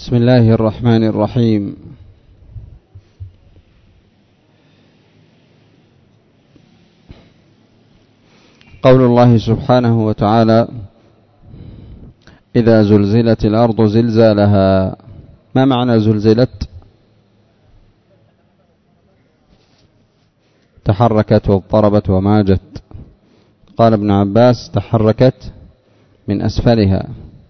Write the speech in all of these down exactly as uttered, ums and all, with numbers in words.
بسم الله الرحمن الرحيم. قول الله سبحانه وتعالى: إذا زلزلت الأرض زلزالها. ما معنى زلزلت؟ تحركت واضطربت وماجت. قال ابن عباس: تحركت من أسفلها.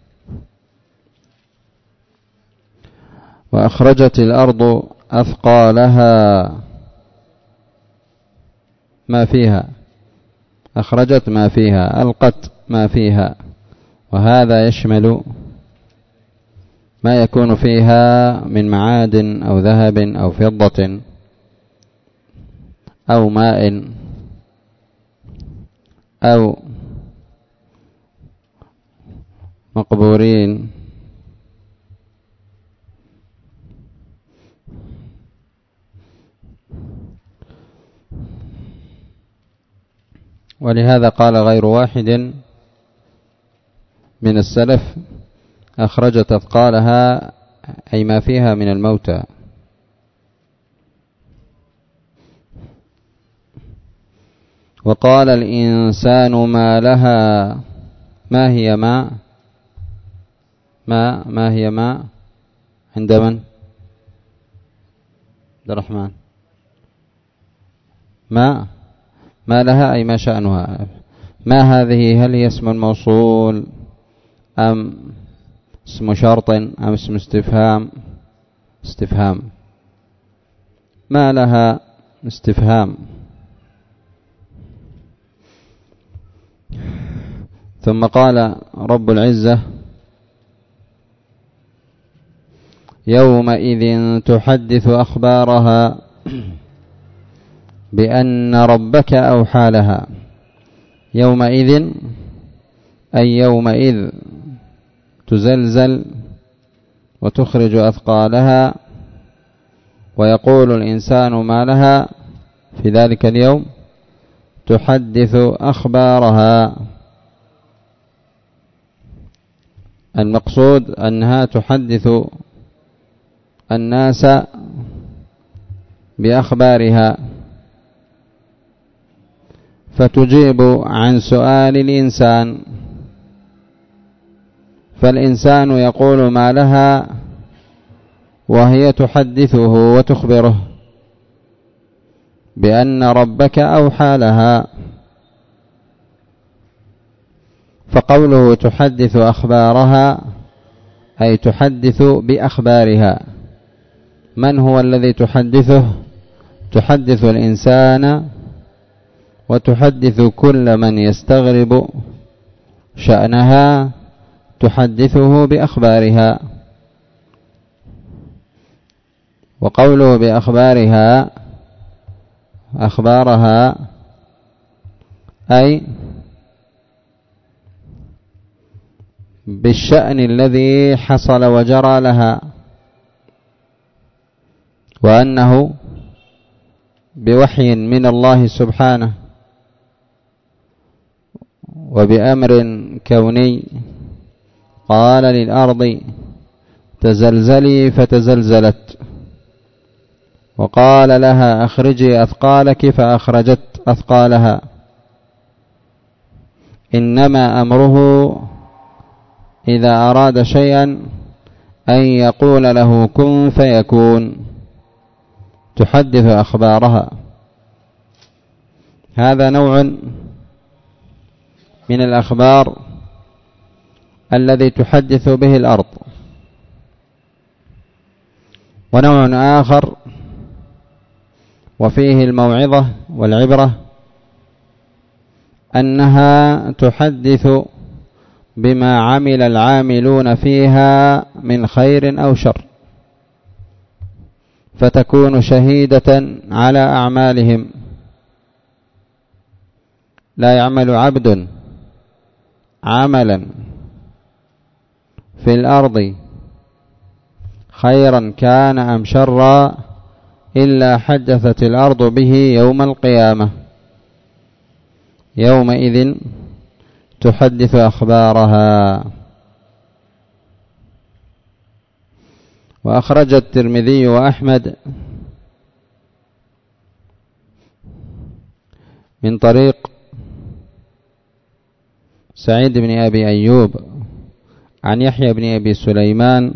وأخرجت الأرض أثقالها، ما فيها، أخرجت ما فيها، ألقت ما فيها، وهذا يشمل ما يكون فيها من معادن أو ذهب أو فضة أو ماء أو مقبورين ولهذا قال غير واحد من السلف: أخرجت أثقالها، أي ما فيها من الموتى. وقال الإنسان ما لها. ما هي ما ما ما هي ما عند من؟ عبد الرحمن. ما ما لها أي ما شأنها. ما هذه؟ هل هي اسم موصول أم اسم شرط أم اسم استفهام؟ استفهام. ما لها استفهام. ثم قال رب العزة: يومئذ تحدث أخبارها بأن ربك أوحى لها. يومئذ أي يومئذ تزلزل وتخرج أثقالها، ويقول الإنسان ما لها في ذلك اليوم، تحدث أخبارها. المقصود أنها تحدث الناس بأخبارها، فتجيب عن سؤال الإنسان. فالإنسان يقول ما لها وهي تحدثه وتخبره بأن ربك أوحى لها. فقوله تحدث أخبارها أي تحدث بأخبارها. من هو الذي تحدثه؟ تحدث الإنسان وتحدث كل من يستغرب شأنها، تحدثه بأخبارها. وقوله بأخبارها أخبارها أي بالشأن الذي حصل وجرى لها، وأنه بوحي من الله سبحانه وبأمر كوني قال للأرض تزلزلي فتزلزلت، وقال لها أخرجي أثقالك فأخرجت أثقالها. إنما أمره إذا أراد شيئا أن يقول له كن فيكون. تحدث أخبارها. هذا نوع من الأخبار الذي تحدث به الأرض. ونوع آخر وفيه الموعظة والعبرة، أنها تحدث بما عمل العاملون فيها من خير أو شر، فتكون شهيدة على أعمالهم. لا يعمل عبد عملا في الأرض خيرا كان أم شرا إلا حدثت الأرض به يوم القيامة. يومئذ تحدث أخبارها. وأخرج الترمذي وأحمد من طريق سعيد بن أبي أيوب عن يحيى بن أبي سليمان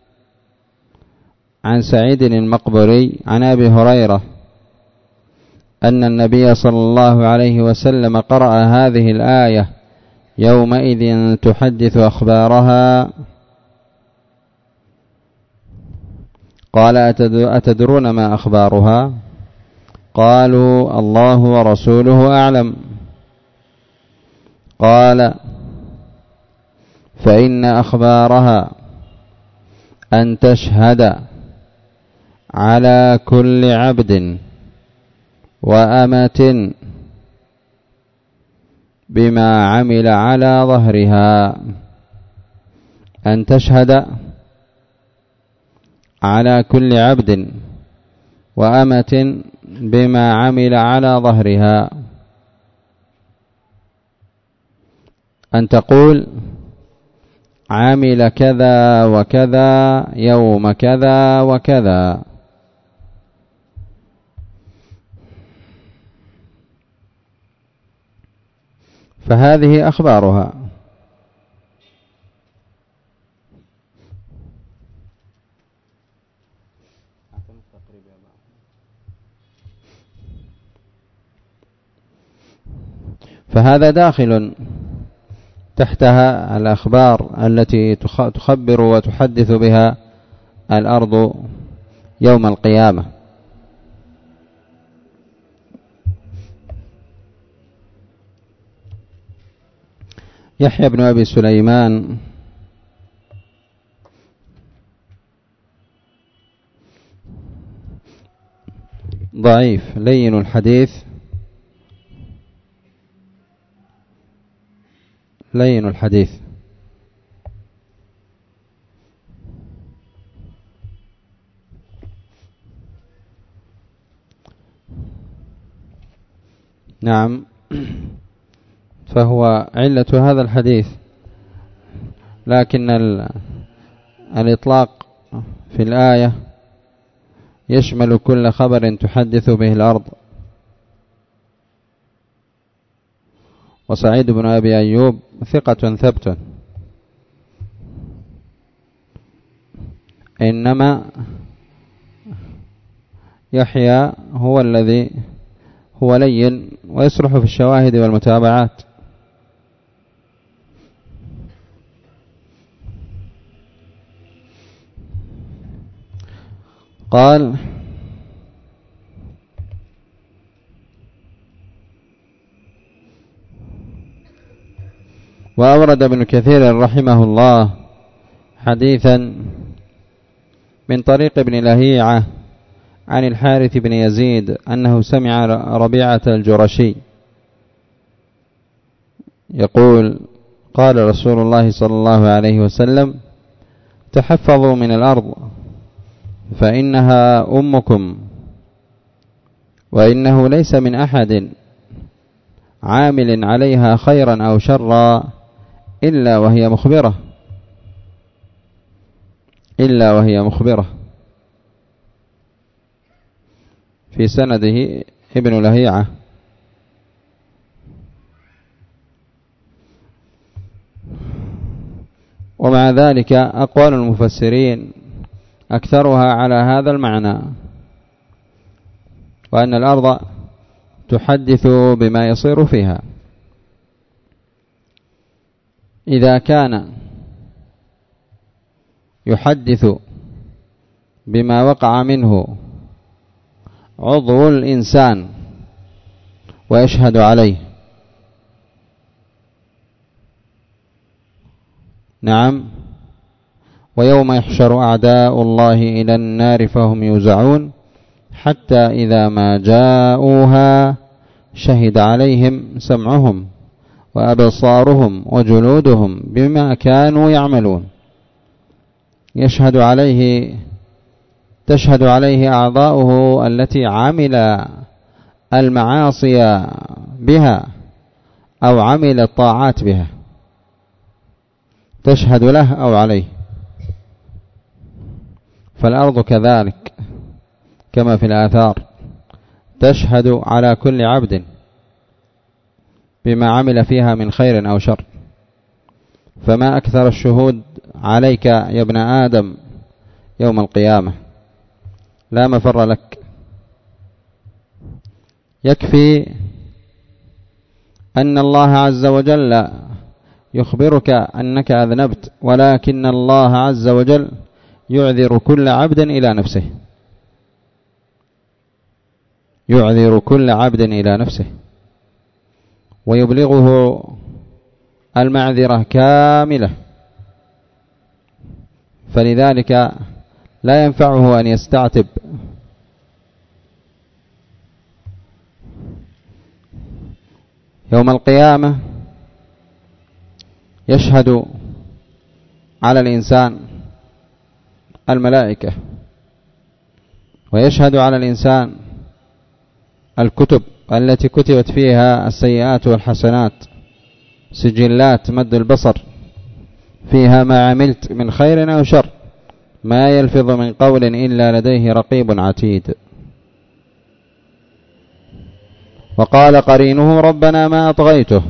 عن سعيد المقبري عن أبي هريرة أن النبي صلى الله عليه وسلم قرأ هذه الآية يومئذ تحدث أخبارها. قال أتدرون ما أخبارها؟ قالوا الله ورسوله أعلم. قال فإن أخبارها أن تشهد على كل عبد وأمة بما عمل على ظهرها، أن تشهد على كل عبد وأمة بما عمل على ظهرها، أن تقول عمل كذا وكذا يوم كذا وكذا. فهذه أخبارها. فهذا داخل تحتها الأخبار التي تخبر وتحدث بها الأرض يوم القيامة. يحيى بن أبي سليمان ضعيف لين الحديث، لين الحديث. نعم، فهو علة هذا الحديث، لكن الإطلاق في الآية يشمل كل خبر تحدث به الأرض. وسعيد بن أبي أيوب ثقة ثبت، إنما يحيى هو الذي هو لين ويصلح في الشواهد والمتابعات. قال وأورد ابن كثير رحمه الله حديثا من طريق ابن لهيعة عن الحارث بن يزيد أنه سمع ربيعة الجرشي يقول قال رسول الله صلى الله عليه وسلم تحفظوا من الأرض فإنها أمكم، وإنه ليس من أحد عامل عليها خيرا أو شرا إلا وهي مخبرة إلا وهي مخبرة. في سنده ابن لهيعة. ومع ذلك أقوال المفسرين أكثرها على هذا المعنى، وأن الأرض تحدث بما يصير فيها. إذا كان يحدث بما وقع منه عضو الإنسان ويشهد عليه، نعم، ويوم يحشر أعداء الله إلى النار فهم يوزعون حتى إذا ما جاءوها شهد عليهم سمعهم وأبصارهم وجلودهم بما كانوا يعملون. يشهد عليه تشهد عليه أعضاؤه التي عمل المعاصي بها أو عمل الطاعات بها، تشهد له أو عليه. فالأرض كذلك كما في الآثار تشهد على كل عبد بما عمل فيها من خير أو شر. فما أكثر الشهود عليك يا ابن آدم يوم القيامة، لا مفر لك. يكفي أن الله عز وجل يخبرك أنك أذنبت، ولكن الله عز وجل يعذر كل عبد إلى نفسه، يعذر كل عبد إلى نفسه ويبلغه المعذرة كاملة. فلذلك لا ينفعه أن يستعتب يوم القيامة. يشهد على الإنسان الملائكة، ويشهد على الإنسان الكتب التي كتبت فيها السيئات والحسنات، سجلات مد البصر فيها ما عملت من خير أو شر، ما يلفظ من قول إلا لديه رقيب عتيد. وقال قرينه ربنا ما أطغيته،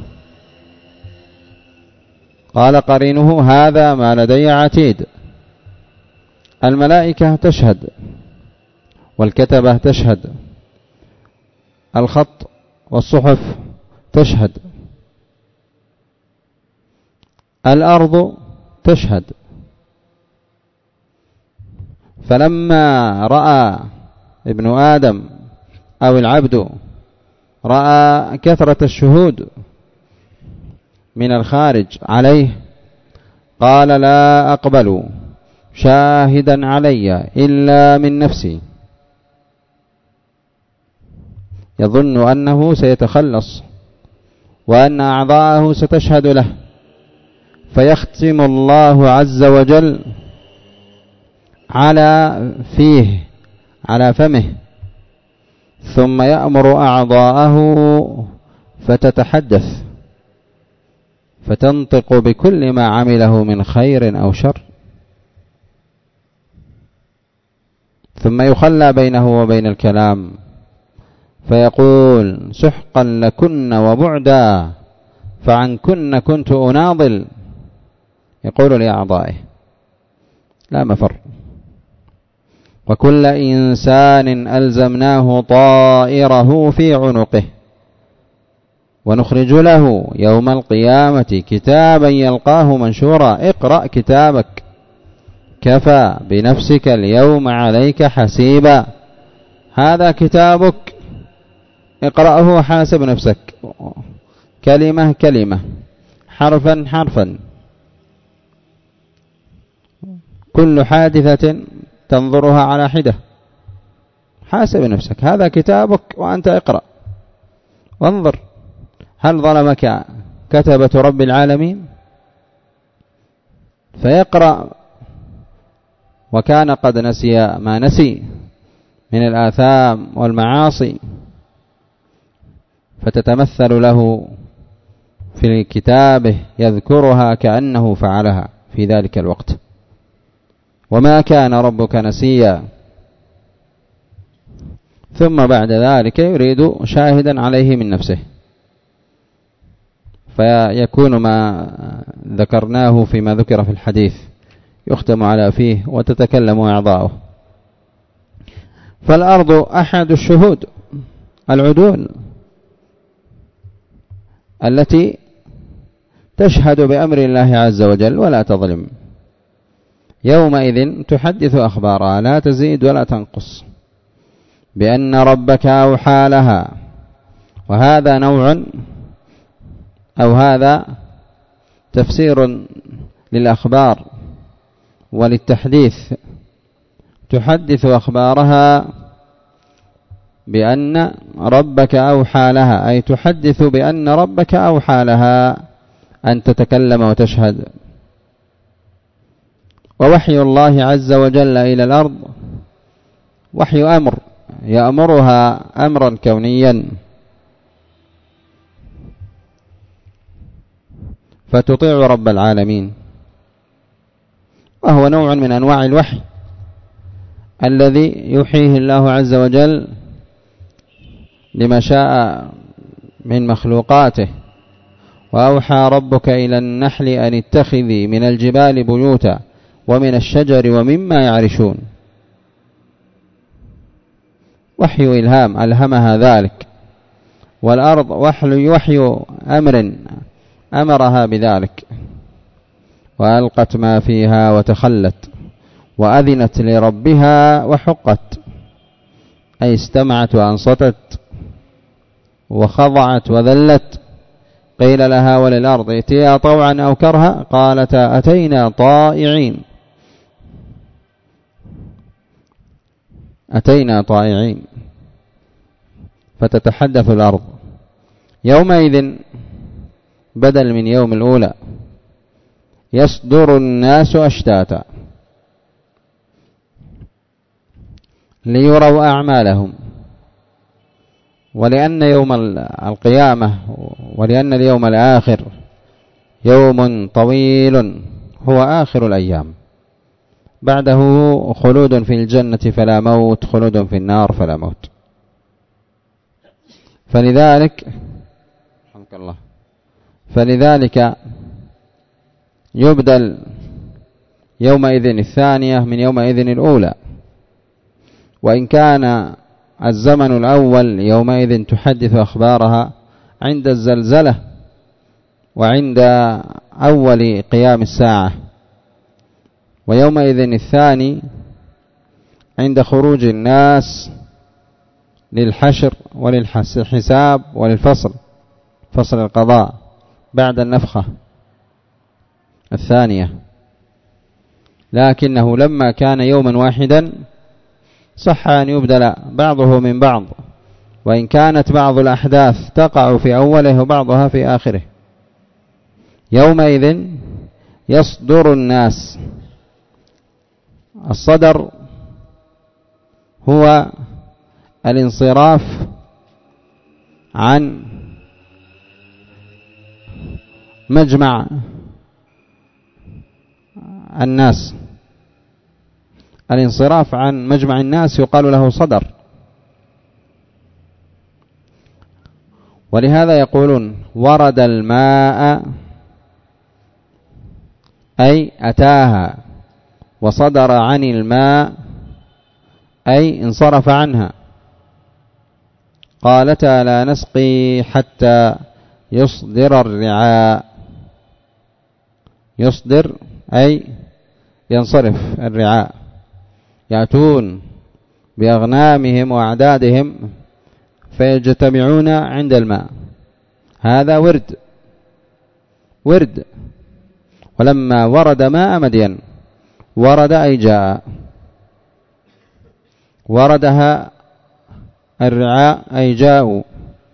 قال قرينه هذا ما لدي عتيد. الملائكة تشهد، والكتبة تشهد، الخط والصحف تشهد، الأرض تشهد. فلما رأى ابن آدم أو العبد رأى كثرة الشهود من الخارج عليه، قال لا أقبل شاهدا علي إلا من نفسي. يظن أنه سيتخلص وأن أعضاءه ستشهد له، فيختم الله عز وجل على فيه على فمه، ثم يأمر أعضاءه فتتحدث فتنطق بكل ما عمله من خير أو شر، ثم يخلى بينه وبين الكلام فيقول سحقا لكن وبعدا فعنكن كنت أناضل. يقول لأعضائه لا مفر. وكل إنسان ألزمناه طائره في عنقه ونخرج له يوم القيامة كتابا يلقاه منشورا اقرأ كتابك كفى بنفسك اليوم عليك حسيبا. هذا كتابك، اقرأه وحاسب نفسك كلمة كلمة، حرفا حرفا، كل حادثة تنظرها على حدة. حاسب نفسك، هذا كتابك وأنت اقرأ وانظر هل ظلمك كتبة رب العالمين. فيقرأ وكان قد نسي ما نسي من الآثام والمعاصي، فتتمثل له في كتابه يذكرها كأنه فعلها في ذلك الوقت. وما كان ربك نسيا. ثم بعد ذلك يريد شاهدا عليه من نفسه، فيكون ما ذكرناه فيما ذكر في الحديث، يختم على فيه وتتكلم أعضاؤه. فالأرض أحد الشهود العدول التي تشهد بأمر الله عز وجل ولا تظلم. يومئذ تحدث أخبارها لا تزيد ولا تنقص بأن ربك أوحى لها. وهذا نوع أو هذا تفسير للأخبار وللتحديث. تحدث أخبارها بأن ربك أوحى لها، أي تحدث بأن ربك أوحى لها أن تتكلم وتشهد. ووحي الله عز وجل إلى الأرض وحي أمر، يأمرها أمرا كونيا، فتطيع رب العالمين، وهو نوع من أنواع الوحي. الذي يحييه الله عز وجل لما شاء من مخلوقاته. وأوحى ربك إلى النحل أن اتخذي من الجبال بيوتا ومن الشجر ومما يعرشون. وحي إلهام ألهمها ذلك، والأرض وحي, وحي أمر أمرها بذلك. وألقت ما فيها وتخلت وأذنت لربها وحقت، أي استمعت وأنصتت وخضعت وذلت. قيل لها وللأرض ائتيا طوعا أو كرها قالتا أتينا طائعين أتينا طائعين فتتحدث الأرض. يومئذ بدل من يوم الأولى يصدر الناس أشتاتا ليروا أعمالهم. ولأن يوم القيامة ولأن اليوم الآخر يوم طويل هو آخر الأيام، بعده خلود في الجنة فلا موت، خلود في النار فلا موت. فلذلك رحمك الله فلذلك يبدل يومئذ الثانية من يومئذ الأولى. وإن كان الزمن الأول يومئذ تحدث أخبارها عند الزلزلة وعند أول قيام الساعة، ويومئذ الثاني عند خروج الناس للحشر وللحساب وللفصل، فصل القضاء بعد النفخة الثانية. لكنه لما كان يوما واحدا صح أن يبدل بعضه من بعض، وإن كانت بعض الأحداث تقع في أوله وبعضها في آخره. يومئذ يصدر الناس. الصدر هو الانصراف عن مجمع الناس. الانصراف عن مجمع الناس يقال له صدر. ولهذا يقولون ورد الماء أي أتاها، وصدر عن الماء أي انصرف عنها. قالتا لا نسقي حتى يصدر الرعاء. يصدر أي ينصرف الرعاء، يأتون بأغنامهم وأعدادهم فيجتمعون عند الماء. هذا ورد ورد. ولما ورد ماء مدين، ورد أي جاء، وردها الرعاء أي جاءوا.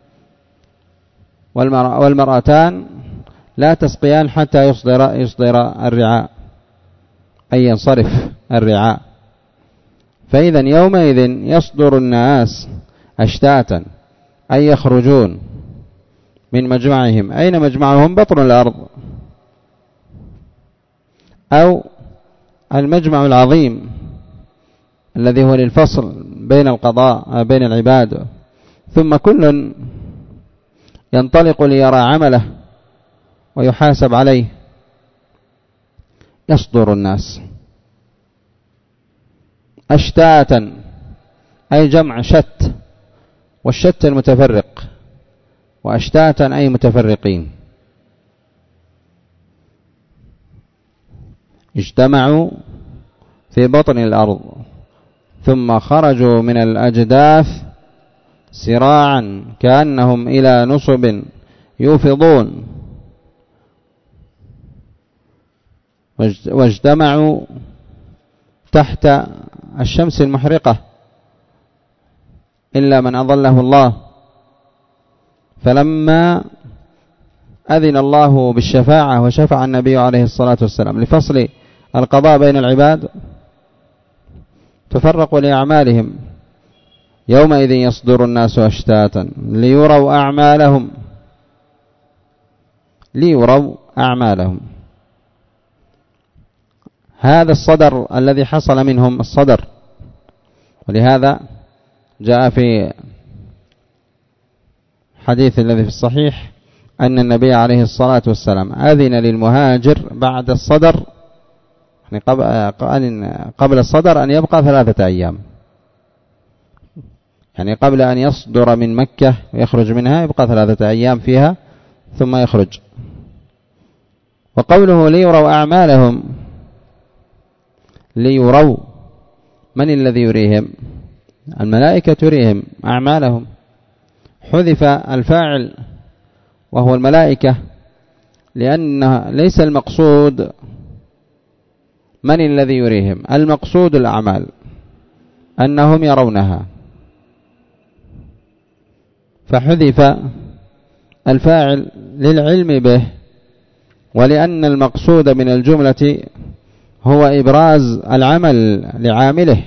والمرأتان لا تسقيان حتى يصدر, يصدر الرعاء أي ينصرف الرعاء. فإذا يومئذ يصدر الناس أشتاتا أي يخرجون من مجمعهم. أين مجمعهم؟ بطن الأرض، أو المجمع العظيم الذي هو للفصل بين القضاء بين العباد. ثم كل ينطلق ليرى عمله ويحاسب عليه. يصدر الناس أشتاتا أي جمع شت، والشت المتفرق، وأشتاتا أي متفرقين. اجتمعوا في بطن الأرض ثم خرجوا من الأجداث سراعا كأنهم إلى نصب يوفضون. واجتمعوا تحت الشمس المحرقة إلا من أظله الله. فلما أذن الله بالشفاعة وشفع النبي عليه الصلاة والسلام لفصل القضاء بين العباد تفرقوا لأعمالهم. يومئذ يصدر الناس أشتاتا ليروا أعمالهم ليروا أعمالهم. هذا الصدر الذي حصل منهم، الصدر ولهذا جاء في حديث الذي في الصحيح أن النبي عليه الصلاة والسلام أذن للمهاجر بعد الصدر، يعني قبل الصدر أن يبقى ثلاثة أيام، يعني قبل أن يصدر من مكة ويخرج منها يبقى ثلاثة أيام فيها ثم يخرج. وقوله ليروا أعمالهم، ليروا من الذي يريهم؟ الملائكة تريهم أعمالهم، حذف الفاعل وهو الملائكة، لأن ليس المقصود من الذي يريهم، المقصود الأعمال أنهم يرونها، فحذف الفاعل للعلم به، ولأن المقصود من الجملة هو إبراز العمل لعامله.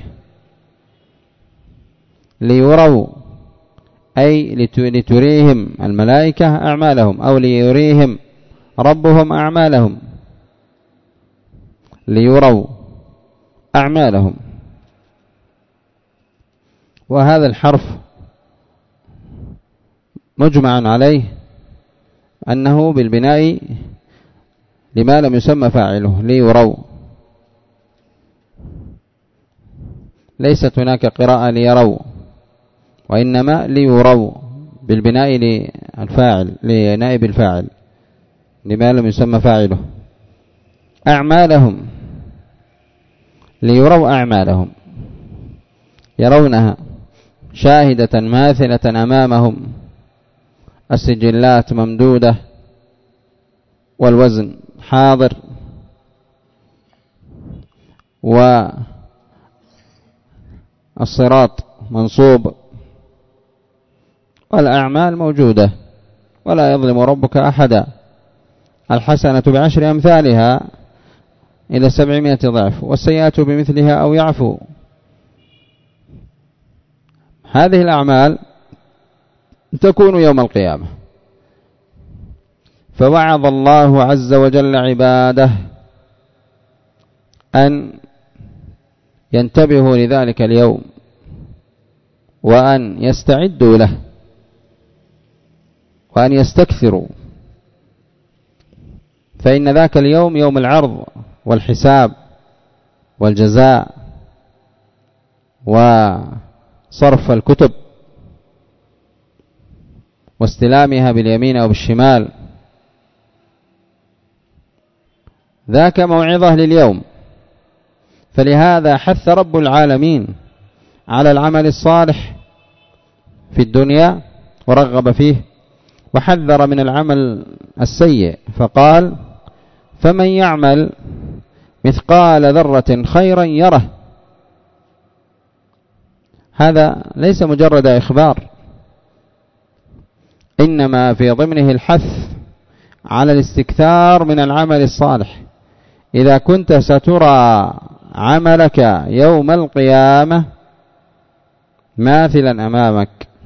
ليروا أي لتريهم الملائكة أعمالهم، أو ليريهم ربهم أعمالهم، ليروا أعمالهم. وهذا الحرف مجمع عليه أنه بالبناء لما لم يسمى فاعله، ليروا، ليست هناك قراءة ليروا، وإنما ليروا بالبناء للفاعل لنائب الفاعل لما لم يسمى فاعله. أعمالهم، ليروا أعمالهم، يرونها شاهدة ماثلة أمامهم، السجلات ممدودة والوزن حاضر والصراط منصوب والأعمال موجودة، ولا يظلم ربك أحدا. الحسنة بعشر أمثالها إلى سبعمائة ضعف، والسيئات بمثلها أو يعفو. هذه الأعمال تكون يوم القيامة. فوعظ الله عز وجل عباده أن ينتبهوا لذلك اليوم وأن يستعدوا له وأن يستكثروا، فإن ذاك اليوم يوم العرض والحساب والجزاء وصرف الكتب واستلامها باليمين أو بالشمال، ذاك موعظة لليوم. فلهذا حث رب العالمين على العمل الصالح في الدنيا ورغب فيه، وحذر من العمل السيء فقال: فمن يعمل مثقال ذرة خيرا يره. هذا ليس مجرد إخبار، إنما في ضمنه الحث على الاستكثار من العمل الصالح. إذا كنت سترى عملك يوم القيامة ماثلا أمامك،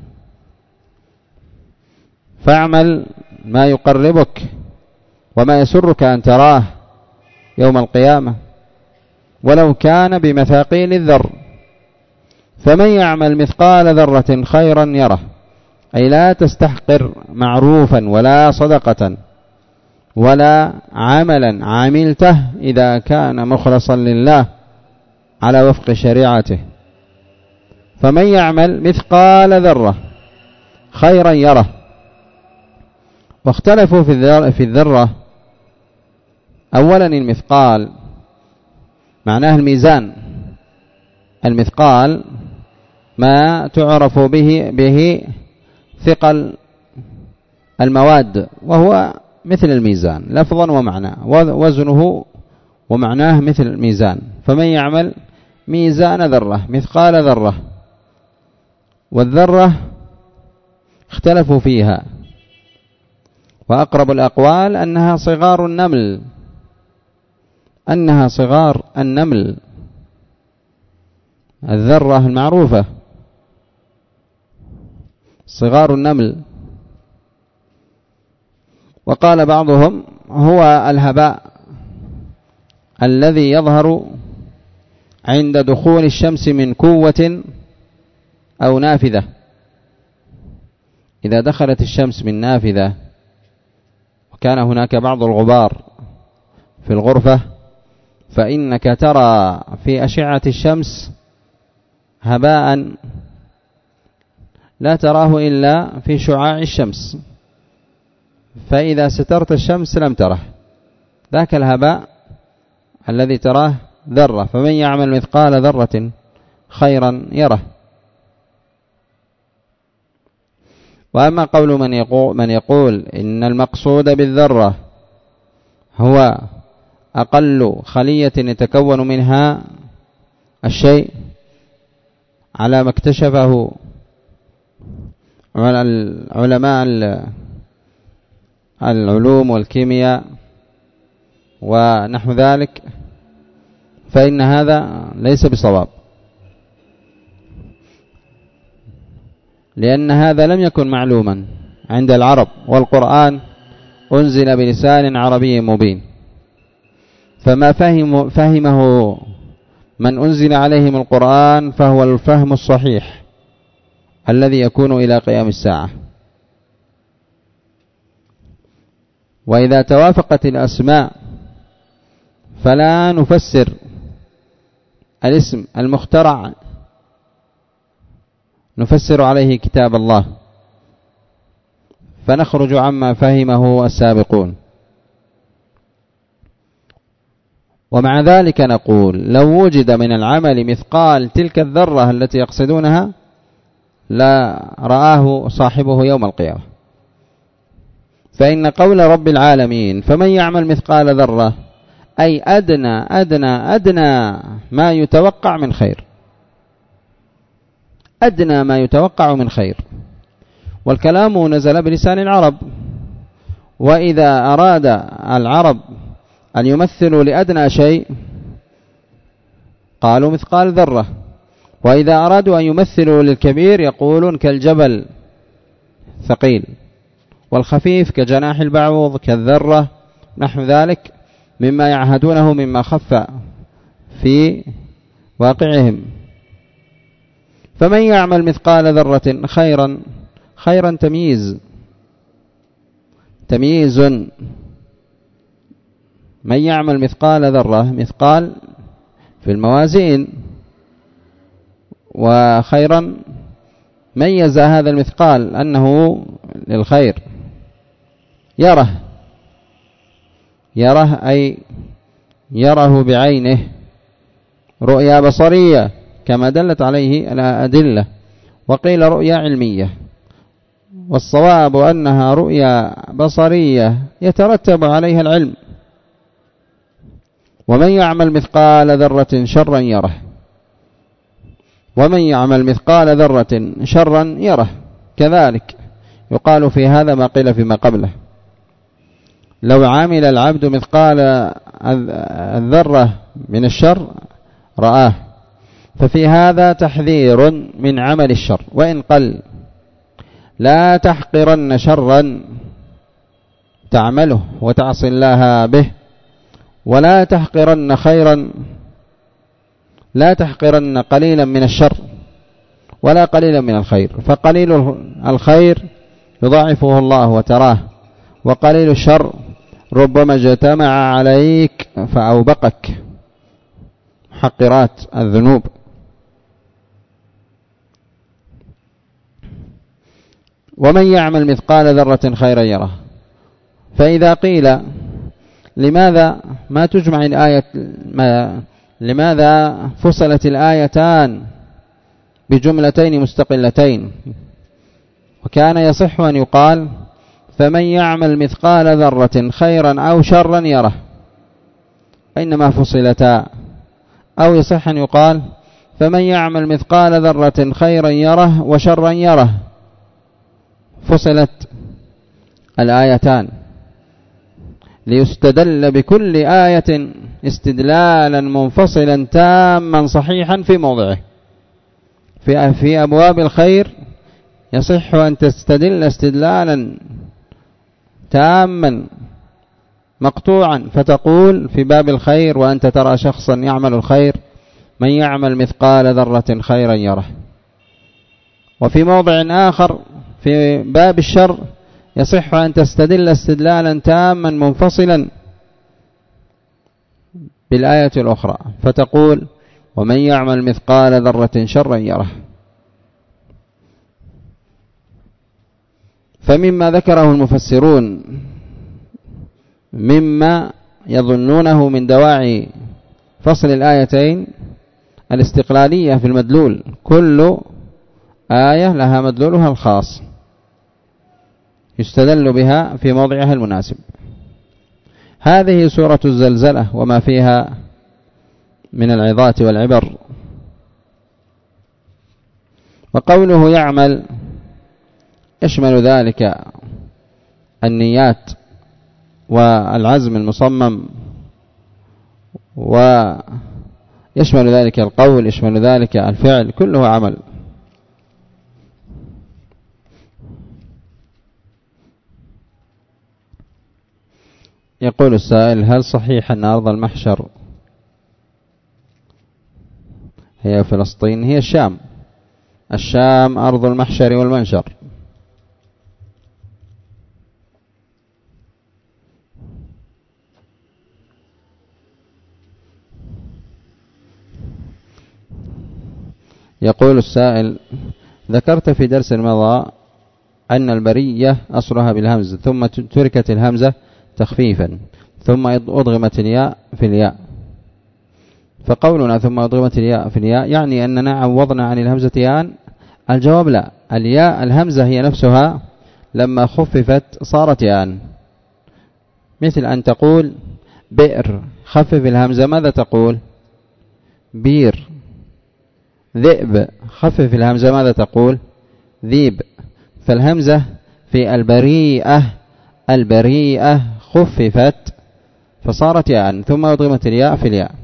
فاعمل ما يقربك وما يسرك أن تراه يوم القيامة ولو كان بمثاقيل الذر. فمن يعمل مثقال ذرة خيرا يره، أي لا تستحقر معروفا ولا صدقة ولا عملا عملته إذا كان مخلصا لله على وفق شريعته. فمن يعمل مثقال ذرة خيرا يره. واختلفوا في الذرة. أولا المثقال معناه الميزان، المثقال ما تعرف به به ثقل المواد، وهو مثل الميزان لفظا ومعنى، وزنه ومعناه مثل الميزان. فمن يعمل ميزان ذرة مثقال ذرة. والذرة اختلفوا فيها، وأقرب الأقوال أنها صغار النمل، أنها صغار النمل، الذرة المعروفة صغار النمل. وقال بعضهم هو الهباء الذي يظهر عند دخول الشمس من كوة أو نافذة. إذا دخلت الشمس من نافذة وكان هناك بعض الغبار في الغرفة، فإنك ترى في أشعة الشمس هباء لا تراه إلا في شعاع الشمس، فإذا سترت الشمس لم تره. ذاك الهباء الذي تراه ذرة، فمن يعمل مثقال ذرة خيرا يره. وأما قول من يقول, من يقول إن المقصود بالذرة هو أقل خلية يتكون منها الشيء على ما اكتشفه علماء العلوم والكيمياء ونحو ذلك، فإن هذا ليس بصواب، لأن هذا لم يكن معلوما عند العرب، والقرآن أنزل بلسان عربي مبين، فما فهم فهمه من أنزل عليهم القرآن فهو الفهم الصحيح الذي يكون إلى قيام الساعة. وإذا توافقت الأسماء فلا نفسر الاسم المخترع، نفسر عليه كتاب الله، فنخرج عما فهمه السابقون. ومع ذلك نقول لو وجد من العمل مثقال تلك الذرة التي يقصدونها لا رآه صاحبه يوم القيامة، فإن قول رب العالمين فمن يعمل مثقال ذرة أي أدنى أدنى أدنى ما يتوقع من خير، أدنى ما يتوقع من خير. والكلام نزل بلسان العرب، وإذا أراد العرب أن يمثلوا لأدنى شيء قالوا مثقال ذرة، وإذا أرادوا أن يمثلوا للكبير يقولون كالجبل ثقيل، والخفيف كجناح البعوض كالذرة، نحو ذلك مما يعهدونه مما خف في واقعهم. فمن يعمل مثقال ذرة خيرا، خيرا تمييز تمييز من يعمل مثقال ذرة، مثقال في الموازين، وخيرا ميز هذا المثقال أنه للخير. يره يره أي يره بعينه رؤيا بصرية كما دلت عليه الأدلة، وقيل رؤيا علمية، والصواب أنها رؤيا بصرية يترتب عليها العلم. ومن يعمل مثقال ذرة شرا يره، ومن يعمل مثقال ذرة شرا يره، كذلك يقال في هذا ما قيل فيما قبله. لو عمل العبد مثقال الذرة من الشر رآه، ففي هذا تحذير من عمل الشر وإن قل. لا تحقرن شرا تعمله وتعصي الله به، ولا تحقرن خيرا، لا تحقرن قليلا من الشر ولا قليلا من الخير، فقليل الخير يضاعفه الله وتراه، وقليل الشر ربما اجتمع عليك فأوبقك. محقرات الذنوب. ومن يعمل مثقال ذرة خيرا يره. فإذا قيل لماذا ما تجمع الآية، ما لماذا فصلت الآيتان بجملتين مستقلتين، وكان يصح أن يقال فمن يعمل مثقال ذرة خيرا أو شرا يره، إنما فصلتا. أو يصح أن يقال فمن يعمل مثقال ذرة خيرا يره وشرا يره، فصلت الآيتان ليستدل بكل آية استدلالا منفصلا تاما صحيحا في موضعه. في في أبواب الخير يصح أن تستدل استدلالا تاما مقطوعا، فتقول في باب الخير وأنت ترى شخصا يعمل الخير من يعمل مثقال ذرة خيرا يره، وفي موضع آخر في باب الشر يصح أن تستدل استدلالا تاما منفصلا بالآية الأخرى فتقول ومن يعمل مثقال ذرة شرا يره. فمما ذكره المفسرون مما يظنونه من دواعي فصل الآيتين الاستقلالية في المدلول، كل آية لها مدلولها الخاص يستدل بها في موضعها المناسب. هذه سورة الزلزلة وما فيها من العظات والعبر. وقوله يعمل يشمل ذلك النيات والعزم المصمم، ويشمل ذلك القول، يشمل ذلك الفعل، كله عمل. يقول السائل هل صحيح أن أرض المحشر هي فلسطين؟ هي الشام، الشام أرض المحشر والمنشر. يقول السائل ذكرت في درس مضى أن البرية أصلها بالهمز ثم تركت الهمزة تخفيفا ثم أضغمت الياء في الياء، فقولنا ثم أضغمت الياء في الياء يعني أننا عوضنا عن الهمزة ياء؟ الجواب لا، الياء الهمزة هي نفسها لما خففت صارت ياء، مثل أن تقول بئر خفف الهمزة ماذا تقول؟ بير. ذئب خفف الهمزة ماذا تقول؟ ذيب. فالهمزة في البريئة البريئة خففت فصارت ياء ثم أضغمت الياء في الياء.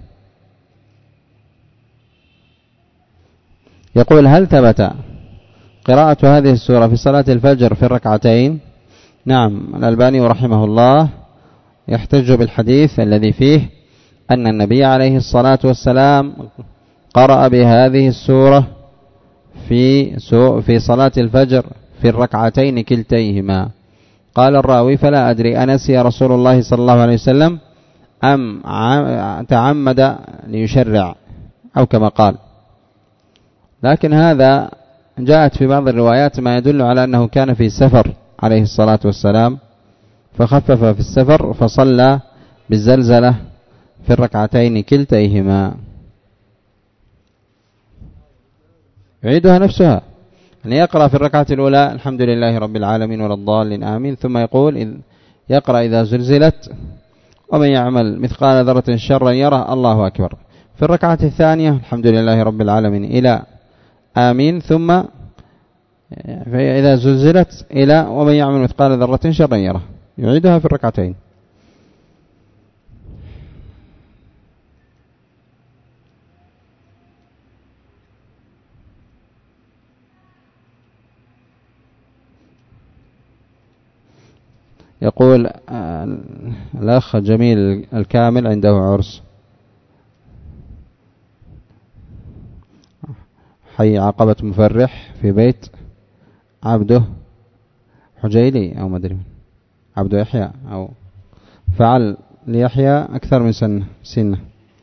يقول هل ثبت قراءة هذه السورة في صلاة الفجر في الركعتين؟ نعم، الألباني رحمه الله يحتج بالحديث الذي فيه أن النبي عليه الصلاة والسلام قرأ بهذه السورة في في صلاة الفجر في الركعتين كلتيهما. قال الراوي فلا أدري أنسي رسول الله صلى الله عليه وسلم أم تعمد ليشرع أو كما قال، لكن هذا جاءت في بعض الروايات ما يدل على أنه كان في سفر عليه الصلاة والسلام فخفف في السفر فصلى بالزلزلة في الركعتين كلتيهما. يعيدها نفسها، يعني يقرأ في الركعة الأولى الحمد لله رب العالمين ولا الضالين آمين، ثم يقول يقرأ إذا زلزلت ومن يعمل مثقال ذرة شرا يره الله أكبر. في الركعة الثانية الحمد لله رب العالمين إلى آمين، ثم إذا زلزلت إلى ومن يعمل مثقال ذرة شرا يره، يعيدها في الركعتين. يقول الأخ جميل الكامل عنده عرس حي عقبة مفرح في بيت عبده حجيلي أو مدري عبده يحيى، أو فعل ليحيى أكثر من سنة سنة.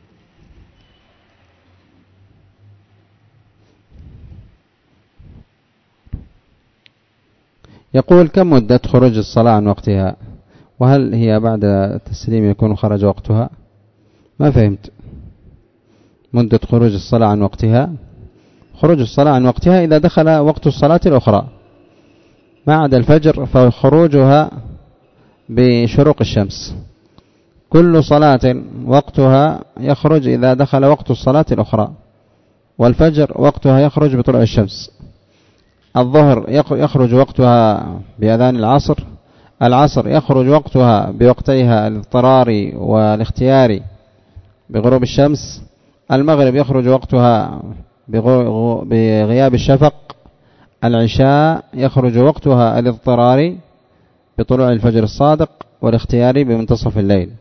يقول كم مدة خروج الصلاة عن وقتها، وهل هي بعد التسليم يكون خرج وقتها؟ ما فهمت. مدة خروج الصلاة عن وقتها، خروج الصلاة عن وقتها إذا دخل وقت الصلاة الأخرى ما عدا الفجر فخروجها بشروق الشمس. كل صلاة وقتها يخرج إذا دخل وقت الصلاة الأخرى، والفجر وقتها يخرج بطلوع الشمس. الظهر يخرج وقتها بأذان العصر، العصر يخرج وقتها بوقتيها الاضطراري والاختياري بغروب الشمس، المغرب يخرج وقتها بغياب الشفق، العشاء يخرج وقتها الاضطراري بطلوع الفجر الصادق والاختياري بمنتصف الليل،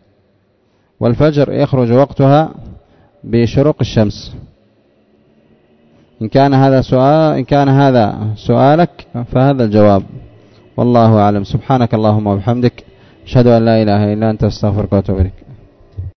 والفجر يخرج وقتها بشروق الشمس. إن كان هذا سؤال إن كان هذا سؤالك فهذا الجواب، والله أعلم. سبحانك اللهم وبحمدك، أشهد أن لا إله إلا أنت، أستغفرك وأتوب إليك.